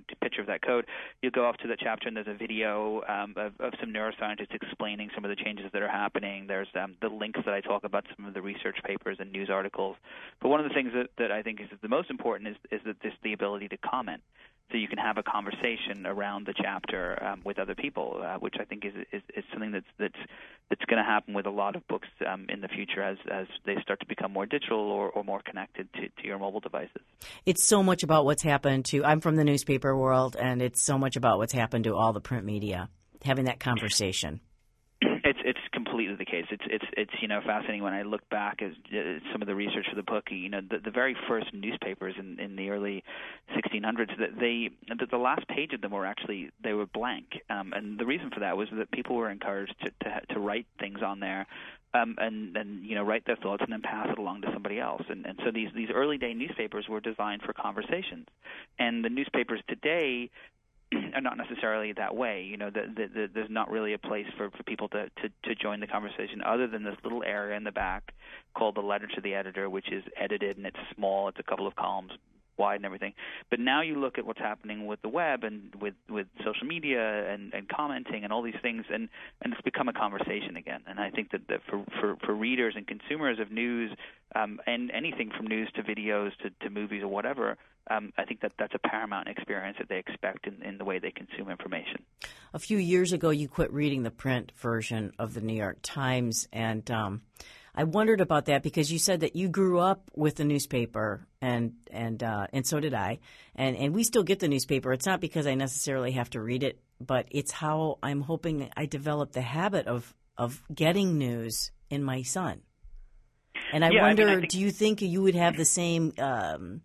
[SPEAKER 10] of that code, you'll go off to the chapter and there's a video um, of, of some neuroscientists explaining some of the changes that are happening. There's um, the links that I talk about, some of the research papers and news articles. But one of the things that, that I think is the most important is, is that this the ability to comment. So you can have a conversation around the chapter um, with other people, uh, which I think is, is, is something that's that's that's going to happen with a lot of books um, in the future as as they start to become more digital or, or more connected to, to your mobile devices.
[SPEAKER 1] It's so much about what's happened to – I'm from the newspaper world, and it's so much about what's happened to all the print media, having that conversation.
[SPEAKER 10] It's it's completely the case. It's it's it's you know fascinating when I look back at uh, some of the research for the book. You know, the, the very first newspapers in, in the early sixteen hundreds, that they that the last page of them were actually they were blank, um, and the reason for that was that people were encouraged to to, to write things on there. Um, and, and you know write their thoughts and then pass it along to somebody else. And, and so these these early day newspapers were designed for conversations, and the newspapers today are not necessarily that way. You know, the, the, the, there's not really a place for, for people to, to, to join the conversation other than this little area in the back called the letter to the editor, which is edited and it's small. It's a couple of columns wide and everything. But now you look at what's happening with the web and with, with social media and, and commenting and all these things, and, and it's become a conversation again. And I think that, that for, for, for readers and consumers of news um, and anything from news to videos to, to movies or whatever, um, I think that that's a paramount experience that they expect in, in the way they consume information.
[SPEAKER 1] A few years ago, you quit reading the print version of the New York Times, and um, I wondered about that because you said that you grew up with the newspaper, and and uh, and so did I, and and we still get the newspaper. It's not because I necessarily have to read it, but it's how I'm hoping I develop the habit of of getting news in my son. And I
[SPEAKER 10] yeah,
[SPEAKER 1] wonder,
[SPEAKER 10] I mean, I think-
[SPEAKER 1] do you think you would have the same um,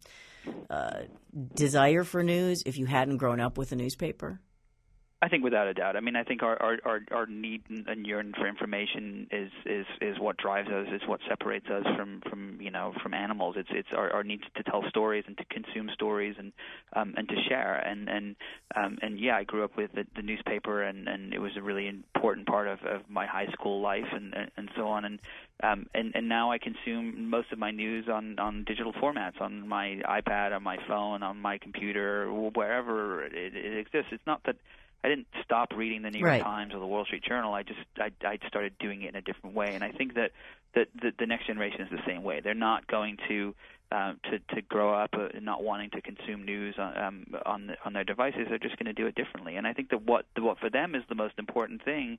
[SPEAKER 1] uh, desire for news if you hadn't grown up with a newspaper?
[SPEAKER 10] I think without a doubt. I mean, I think our, our, our, our need and yearn for information is, is, is what drives us. It's what separates us from, from you know from animals. It's it's our, our need to tell stories and to consume stories and um, and to share. And and um, and yeah, I grew up with the, the newspaper, and, and it was a really important part of, of my high school life and and, and so on. And um, and and now I consume most of my news on, on digital formats, on my iPad, on my phone, on my computer, wherever it, it exists. It's not that I didn't stop reading the New York
[SPEAKER 1] right.
[SPEAKER 10] Times or the Wall Street Journal. I just I, I started doing it in a different way, and I think that, that the, the next generation is the same way. They're not going to uh, to to grow up uh, not wanting to consume news on um, on, the, on their devices. They're just going to do it differently. And I think that what what for them is the most important thing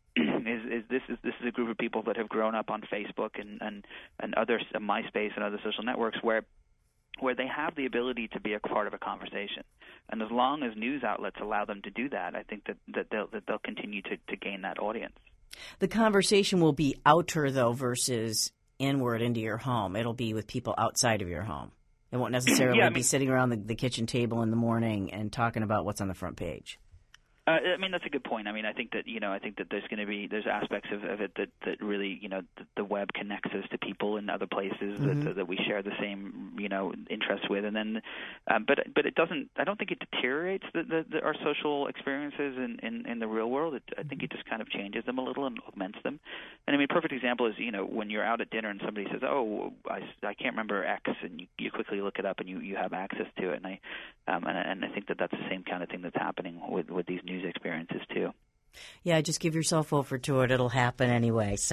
[SPEAKER 10] is is this is this is a group of people that have grown up on Facebook and and and other uh, MySpace and other social networks where. where they have the ability to be a part of a conversation. And as long as news outlets allow them to do that, I think that, that, they'll, that they'll continue to, to gain that audience.
[SPEAKER 1] The conversation will be outer, though, versus inward into your home. It'll be with people outside of your home. It won't necessarily
[SPEAKER 10] yeah, I mean,
[SPEAKER 1] be sitting around the, the kitchen table in the morning and talking about what's on the front page.
[SPEAKER 10] Uh, I mean, that's a good point. I mean, I think that, you know, I think that there's going to be, there's aspects of, of it that, that really, you know, the, the web connects us to people in other places mm-hmm. that, that we share the same, you know, interests with. And then, um, but but it doesn't, I don't think it deteriorates the, the, the, our social experiences in, in, in the real world. It, I think it just kind of changes them a little and augments them. And I mean, a perfect example is, you know, when you're out at dinner and somebody says, oh, I, I can't remember X, and you, you quickly look it up and you, you have access to it. And I, um, and, and I think that that's the same kind of thing that's happening with, with these news experiences too.
[SPEAKER 1] Yeah, just give yourself over to it. It'll happen anyway. So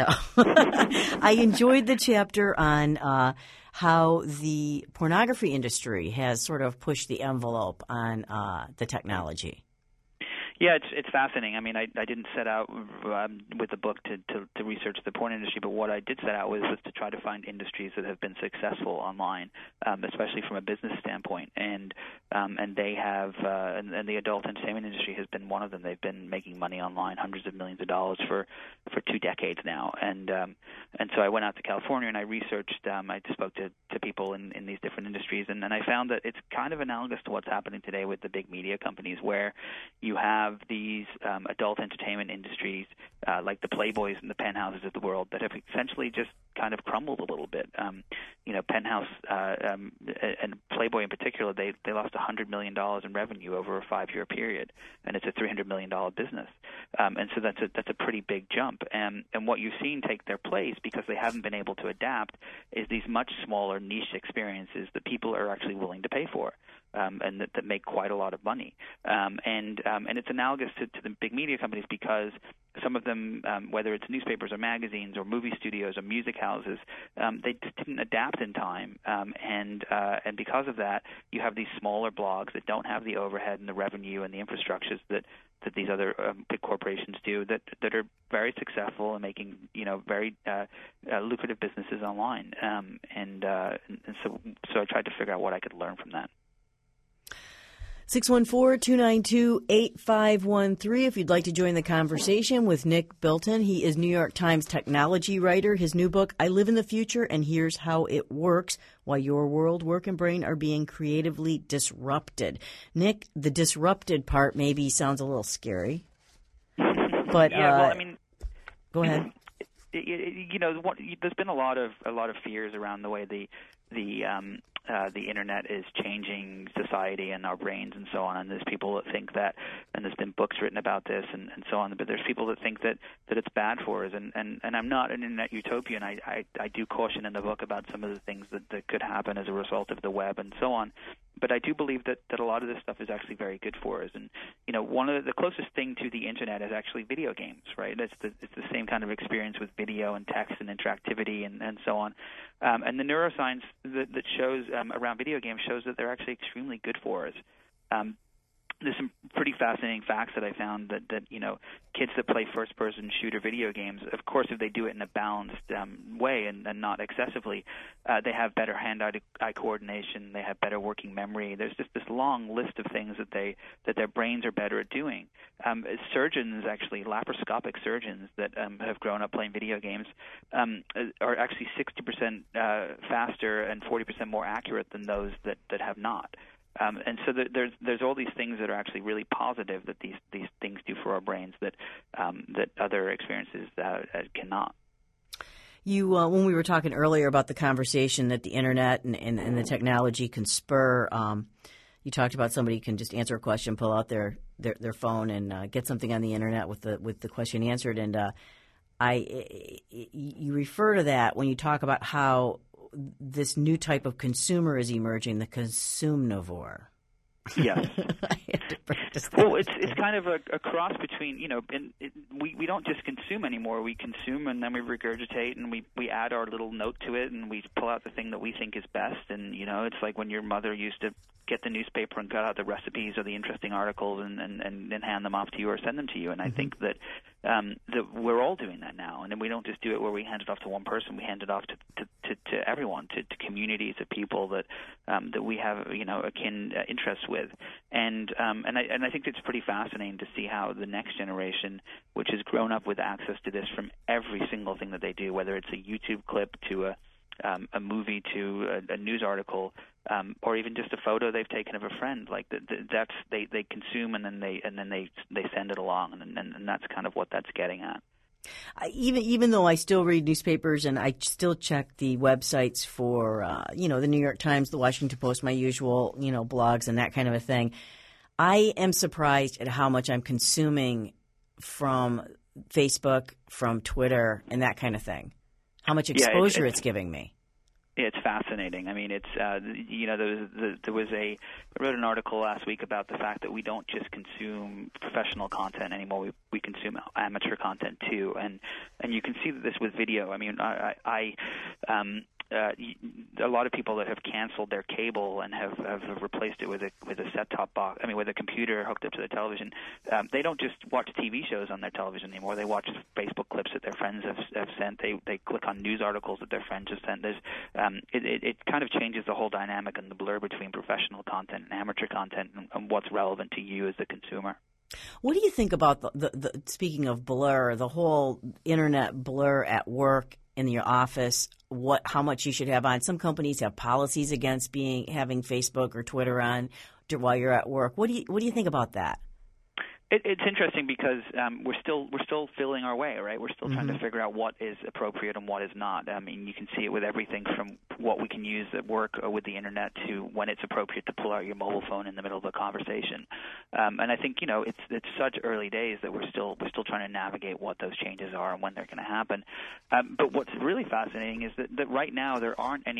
[SPEAKER 1] I enjoyed the chapter on uh, how the pornography industry has sort of pushed the envelope on uh, the technology.
[SPEAKER 10] Yeah, it's it's fascinating. I mean, I I didn't set out um, with the book to, to to research the porn industry, but what I did set out was, was to try to find industries that have been successful online, um, especially from a business standpoint. And um, and they have, uh, and, and the adult entertainment industry has been one of them. They've been making money online, hundreds of millions of dollars for, for two decades now. And um, and so I went out to California and I researched. Um, I spoke to, to people in, in these different industries, and, and I found that it's kind of analogous to what's happening today with the big media companies, where you have these um, adult entertainment industries uh, like the Playboys and the Penthouses of the world that have essentially just kind of crumbled a little bit. Um, you know, Penthouse uh, um, and Playboy in particular, they they lost one hundred million dollars in revenue over a five-year period, and it's a three hundred million dollars business. Um, and so that's a that's a pretty big jump. And and what you've seen take their place, because they haven't been able to adapt, is these much smaller niche experiences that people are actually willing to pay for. um, and that, that make quite a lot of money. Um, and um, and it's analogous to, to the big media companies because some of them, um, whether it's newspapers or magazines or movie studios or music houses, um, they just didn't adapt in time. Um, and uh, and because of that, you have these smaller blogs that don't have the overhead and the revenue and the infrastructures that, that these other um, big corporations do that that are very successful and making, you know, very uh, uh, lucrative businesses online. Um, and, uh, and so so I tried to figure out what I could learn from that.
[SPEAKER 1] six one four, two nine two, eight five one three if you'd like to join the conversation with Nick Bilton. He is New York Times technology writer. His new book, I Live in the Future and Here's How It Works, Why Your World, Work, and Brain Are Being Creatively Disrupted. Nick, the disrupted part maybe sounds a little scary. But
[SPEAKER 10] yeah,
[SPEAKER 1] uh,
[SPEAKER 10] well, I mean,
[SPEAKER 1] go ahead.
[SPEAKER 10] You know, what, there's been a lot of a lot of fears around the way the the um, uh, the internet is changing society and our brains and so on. And there's people that think that, and there's been books written about this and, and so on. But there's people that think that, that it's bad for us. And, and, and I'm not an internet utopian. I, I I do caution in the book about some of the things that, that could happen as a result of the web and so on. But I do believe that, that a lot of this stuff is actually very good for us. And, you know, one of the, the closest thing to the internet is actually video games, right? It's the, it's the same kind of experience with video and text and interactivity and, and so on. Um, and the neuroscience that, that shows um, around video games shows that they're actually extremely good for us. Um, there's some pretty fascinating facts that I found that, that you know, kids that play first-person shooter video games, of course, if they do it in a balanced um, way and, and not excessively, uh, they have better hand-eye coordination, they have better working memory. There's just this long list of things that they that their brains are better at doing. Um, surgeons, actually, laparoscopic surgeons that um, have grown up playing video games um, are actually sixty percent uh, faster and forty percent more accurate than those that, that have not. Um, and so the, there's there's all these things that are actually really positive that these, these things do for our brains that um, that other experiences uh, cannot.
[SPEAKER 1] You, uh, when we were talking earlier about the conversation that the internet and, and, and the technology can spur, um, you talked about somebody can just answer a question, pull out their their, their phone, and uh, get something on the internet with the with the question answered. And uh, I, you refer to that when you talk about how this new type of consumer is emerging, the consumnivore.
[SPEAKER 10] Yes. Well, it's it's kind of a, a cross between, you know, and it, we we don't just consume anymore. We consume and then we regurgitate and we we add our little note to it and we pull out the thing that we think is best. And you know, it's like when your mother used to get the newspaper and cut out the recipes or the interesting articles and and, and, and hand them off to you or send them to you. And I think that um, that we're all doing that now. And then we don't just do it where we hand it off to one person. We hand it off to to, to, to everyone, to, to communities of people that um, that we have, you know, akin uh, interests with. And um, and I and I think it's pretty fascinating to see how the next generation, which has grown up with access to this from every single thing that they do, whether it's a YouTube clip to a um, a movie to a, a news article, um, or even just a photo they've taken of a friend, like the, the, that's they, they consume and then they and then they they send it along, and and, and that's kind of what that's getting at.
[SPEAKER 1] I, even even though I still read newspapers and I still check the websites for uh, you know, the New York Times, the Washington Post, my usual, you know, blogs and that kind of a thing, I am surprised at how much I'm consuming from Facebook, from Twitter, and that kind of thing. How much exposure
[SPEAKER 10] yeah, it's, it's,
[SPEAKER 1] it's giving me.
[SPEAKER 10] It's fascinating. I mean, it's uh, you know, there was, there was a I wrote an article last week about the fact that we don't just consume professional content anymore. We we consume amateur content too, and and you can see this with video. I mean, I, I um, uh, a lot of people that have canceled their cable and have, have replaced it with a with a set-top box. I mean, with a computer hooked up to the television. Um, they don't just watch T V shows on their television anymore. They watch Facebook clips that their friends have, have sent. They they click on news articles that their friends have sent. There's um, it, it, it kind of changes the whole dynamic and the blur between professional content and amateur content and, and what's relevant to you as the consumer.
[SPEAKER 1] What do you think about the, the, the speaking of blur, the whole internet blur at work, in your office, what how much you should have on? Some companies have policies against being having Facebook or Twitter on to, while you're at work. What do you what do you think about that?
[SPEAKER 10] It, it's interesting because um, we're still we're still feeling our way, right? We're still mm-hmm. trying to figure out what is appropriate and what is not. I mean, you can see it with everything from what we can use at work or with the internet to when it's appropriate to pull out your mobile phone in the middle of a conversation. Um, and I think you know it's it's such early days that we're still we're still trying to navigate what those changes are and when they're going to happen. Um, but what's really fascinating is that, that right now there aren't any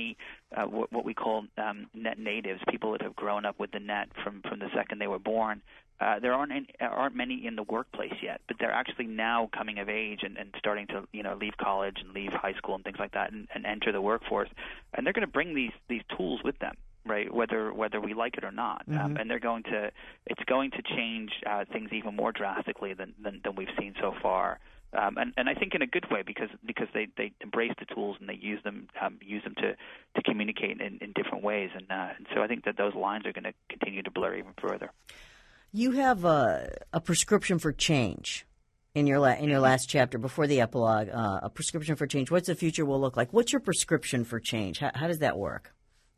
[SPEAKER 10] uh, what, what we call um, net natives, people that have grown up with the net from, from the second they were born. Uh, there aren't any, aren't many in the workplace yet, but they're actually now coming of age and, and starting to you know leave college and leave high school and things like that and, and enter the workforce, and they're going to bring these these tools with them, right? Whether whether we like it or not, mm-hmm. um, and they're going to it's going to change uh, things even more drastically than, than than we've seen so far. Um, and, and I think in a good way because because they, they embrace the tools and they use them um, use them to, to communicate in, in different ways, and, uh, and so I think that those lines are going to continue to blur even further.
[SPEAKER 1] You have a, a prescription for change in your la- in your last chapter before the epilogue. Uh, a prescription for change. What's the future will look like? What's your prescription for change? How, how does that work?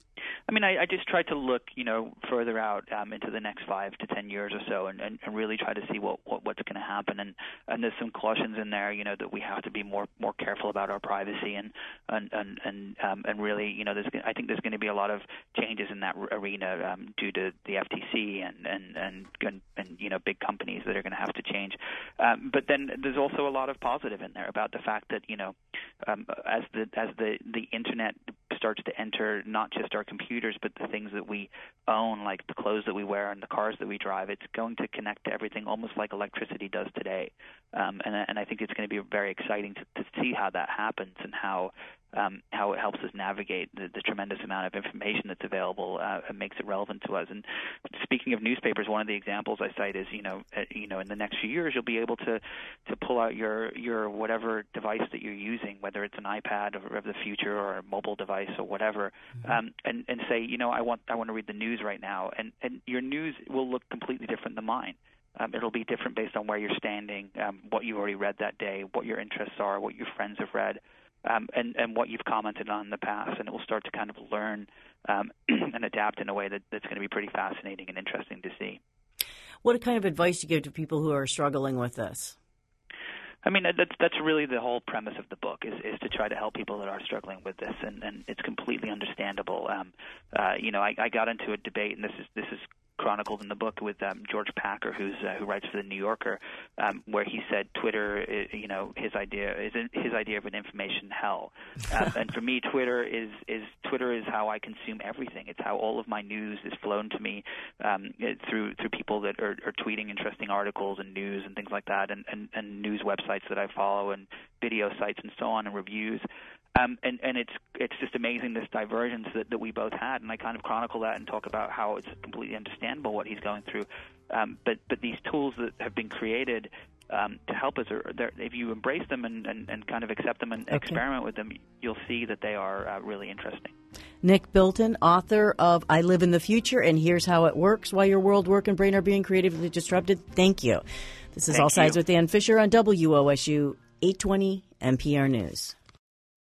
[SPEAKER 10] I mean, I, I just tried to look, you know, further out um, into the next five to ten years or so, and, and, and really try to see what, what what's going to happen. And, and there's some cautions in there, you know, that we have to be more more careful about our privacy, and and and and, um, and really, you know, there's I think there's going to be a lot of changes in that arena um, due to the F T C and and and, and, and you know big companies that are going to have to change. Um, but then there's also a lot of positive in there about the fact that you know, um, as the as the the internet starts to enter not just our computers, but the things that we own, like the clothes that we wear and the cars that we drive, it's going to connect to everything almost like electricity does today. Um, and, and I think it's going to be very exciting to, to see how that happens and how um, how it helps us navigate the, the tremendous amount of information that's available uh, and makes it relevant to us. And speaking of newspapers, one of the examples I cite is, you know, uh, you know, in the next few years, you'll be able to, to pull out your, your whatever device that you're using, whether it's an iPad of, of the future or a mobile device or whatever, mm-hmm. um, and, and say, you know, I want I want to read the news right now, and, and your news will look completely different than mine. Um, it'll be different based on where you're standing, um, what you've already read that day, what your interests are, what your friends have read, um, and, and what you've commented on in the past. And it will start to kind of learn um, and adapt in a way that, that's going to be pretty fascinating and interesting to see.
[SPEAKER 1] What kind of advice do you give to people who are struggling with this?
[SPEAKER 10] I mean, that's that's really the whole premise of the book is, is to try to help people that are struggling with this, and, and it's completely understandable. Um, uh, you know, I, I got into a debate, and this is this is chronicled in the book with um, George Packer, who's uh, who writes for the New Yorker, um, where he said Twitter, is, you know, his idea is his idea of an information hell, uh, and for me, Twitter is is Twitter is how I consume everything. It's how all of my news is flown to me um, through through people that are, are tweeting interesting articles and news and things like that, and, and, and news websites that I follow, and video sites and so on, and reviews. Um, and, and it's it's just amazing, this divergence that, that we both had, and I kind of chronicle that and talk about how it's completely understandable what he's going through. Um, but but these tools that have been created um, to help us, are if you embrace them and, and, and kind of accept them and okay. experiment with them, you'll see that they are uh, really interesting.
[SPEAKER 1] Nick Bilton, author of I Live in the Future and Here's How It Works, Why Your World, Work, and Brain Are Being Creatively Disrupted. Thank you. This is
[SPEAKER 10] Thank
[SPEAKER 1] All Sides
[SPEAKER 10] you.
[SPEAKER 1] with Dan Fisher on W O S U eight twenty N P R News.